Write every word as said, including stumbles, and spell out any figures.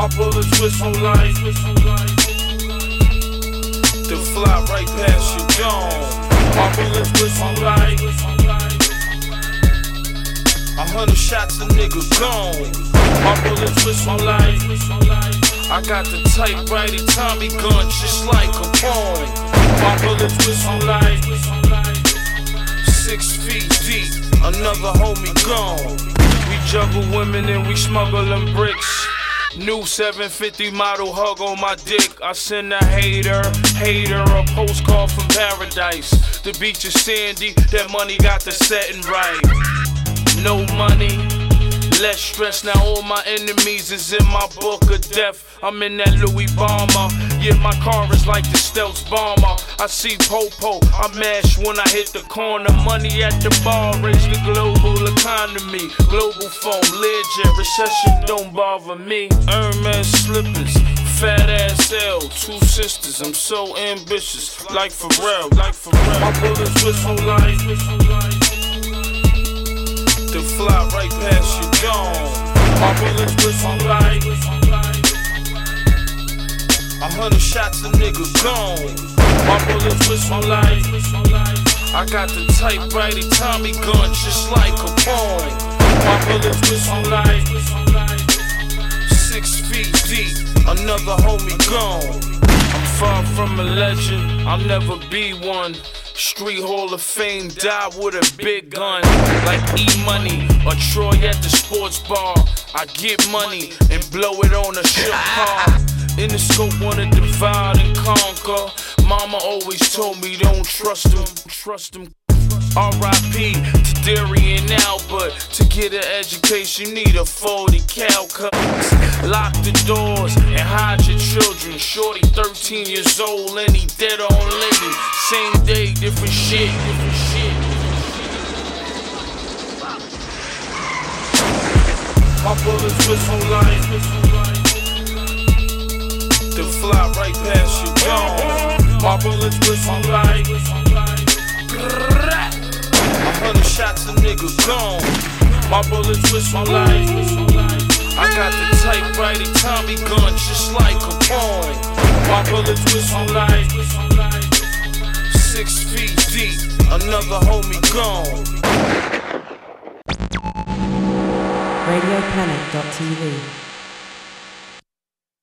bullets whistle like to fly right past your dome. My bullets whistle like a hundred shots a nigga gone. My bullets whistle like I got the type righty Tommy gun just like a poem. My bullets whistle like six feet deep, another homie gone. We juggle women and we smuggle them bricks. New seven fifty model hug on my dick. I send a hater, hater a postcard from paradise. The beach is sandy, that money got the setting right. No money, less stress. Now all my enemies is in my book of death. I'm in that Louis Bomber. Yeah, my car is like the stealth bomber. I see Popo, I mash when I hit the corner. Money at the bar, raise the global economy. Global phone, legit, recession don't bother me. Hermes slippers, fat ass L, two sisters. I'm so ambitious, like Pharrell, like Pharrell. My bullets whistle like to fly right past your dome. My bullets whistle like a hundred shots a nigga gone. My bullets whistle like I got the type righty Tommy gun just like a poem. My bullets whistle like six feet deep, another homie gone. I'm far from a legend, I'll never be one. Street Hall of Fame, die with a big gun. Like E-Money or Troy at the sports bar. I get money and blow it on a shook car. In the scope, wanna divide and conquer. Mama always told me don't trust him, trust him. R I P to Darian Albert. To get an education, you need a forty cal cut. Lock the doors and hide your children. Shorty thirteen years old and he dead on living. Same day, different shit, different shit. My bullets whistle like to fly right past your dome. My bullets whistle like a hundred shots a nigga gone. My bullets whistle like I got the type righty Tommy gun just like a poem. My bullets whistle like six feet deep, another homie gone. Radio Planet dot T V